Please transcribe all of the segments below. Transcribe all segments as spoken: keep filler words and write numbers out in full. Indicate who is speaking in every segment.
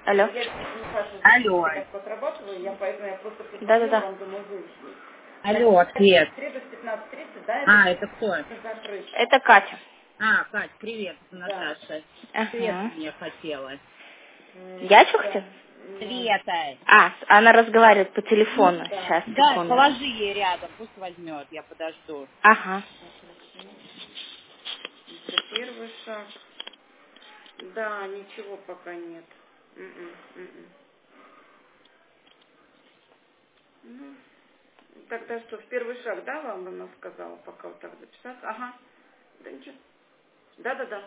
Speaker 1: Алло.
Speaker 2: Алло.
Speaker 1: Да-да-да.
Speaker 2: Алло, ответ. А, это кто?
Speaker 1: Это Катя.
Speaker 2: А, Кать, привет, это Наташа. Света
Speaker 1: Ага.
Speaker 2: мне хотела.
Speaker 1: Я что хотела?
Speaker 2: Света.
Speaker 1: А, она разговаривает по телефону. Сейчас,
Speaker 2: Да,
Speaker 1: секунду.
Speaker 2: положи ей рядом, пусть возьмет, я подожду.
Speaker 1: Ага.
Speaker 3: Это первый шаг. Да, ничего пока нет. М-м, м-м. Ну, тогда что, в первый шаг, да, вам она сказала, пока вот так записаться? Ага. Да ничего. Да-да-да.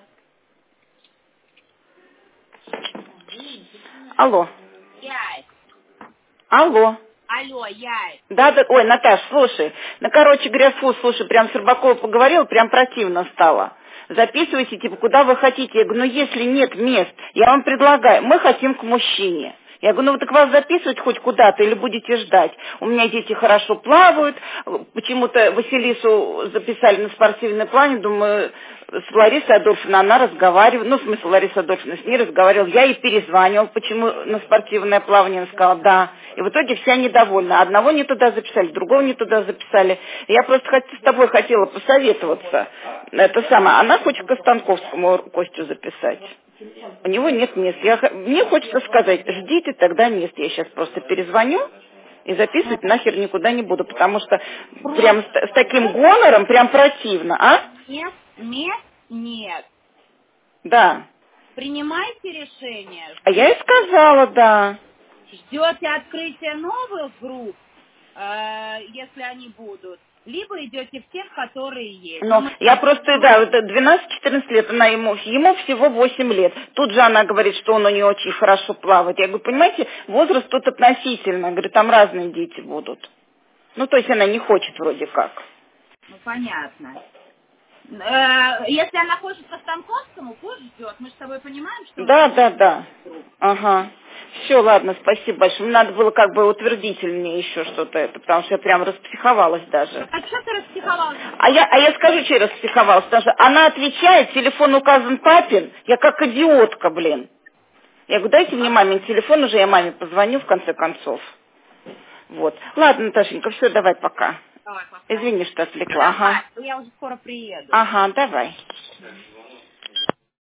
Speaker 1: Алло.
Speaker 2: Яй.
Speaker 1: Алло.
Speaker 2: Алло, яй.
Speaker 1: Да, да, ой, Наташ, слушай, ну, короче говоря, фу, слушай, прям с Рыбакова поговорила, прям противно стало. Записывайте, типа, куда вы хотите. Я говорю, ну, если нет мест, я вам предлагаю, мы хотим к мужчине. Я говорю, ну, вот так вас записывать хоть куда-то или будете ждать? У меня дети хорошо плавают, почему-то Василису записали на спортивный плане, думаю, с Ларисой Адольфовной она разговаривала, ну, в смысле, Лариса Адольфовна с ней разговаривала, я ей перезванивал, почему на спортивное плавание, она сказала, да. И в итоге вся недовольна. Одного не туда записали, другого не туда записали. Я просто хот- с тобой хотела посоветоваться. Это самое, она хочет к Станковскому Костю записать. У него нет мест. Я, х- мне хочется сказать, ждите тогда мест. Я сейчас просто перезвоню и записывать нахер никуда не буду, потому что прям с,
Speaker 2: Просто
Speaker 1: с таким гонором прям противно, а?
Speaker 2: нет, нет, нет.
Speaker 1: Да.
Speaker 2: Принимайте решение.
Speaker 1: А я и сказала, да.
Speaker 2: Ждете открытия новых групп, э, если они будут, либо идете в тех, которые есть. Но
Speaker 1: Но
Speaker 2: мы
Speaker 1: я
Speaker 2: так
Speaker 1: просто, да, вот двенадцать-четырнадцать лет, она ему, ему всего восемь лет. Тут же она говорит, что он у нее очень хорошо плавает. Я говорю, понимаете, возраст тут относительно. Я говорю, там разные дети будут. Ну, то есть она не хочет вроде как.
Speaker 2: Ну, понятно. Э, Если она хочет по Станковскому, пусть ждет. Мы же с тобой понимаем, что мы
Speaker 1: Да,
Speaker 2: не
Speaker 1: да, да.
Speaker 2: друг.
Speaker 1: Ага. Все, ладно, спасибо большое. Мне надо было как бы утвердительнее еще что-то это, потому что я прям распсиховалась даже.
Speaker 2: А что ты распсиховалась?
Speaker 1: А я, а я скажу, что я распсиховалась, потому что она отвечает, телефон указан папин, я как идиотка, блин. Я говорю, дайте мне мамин телефон, уже я маме позвоню в конце концов. Вот. Ладно, Наташенька, все, давай пока.
Speaker 2: Давай, пока.
Speaker 1: Извини, что отвлекла. Ага.
Speaker 2: Давай, я уже скоро приеду.
Speaker 1: Ага, давай.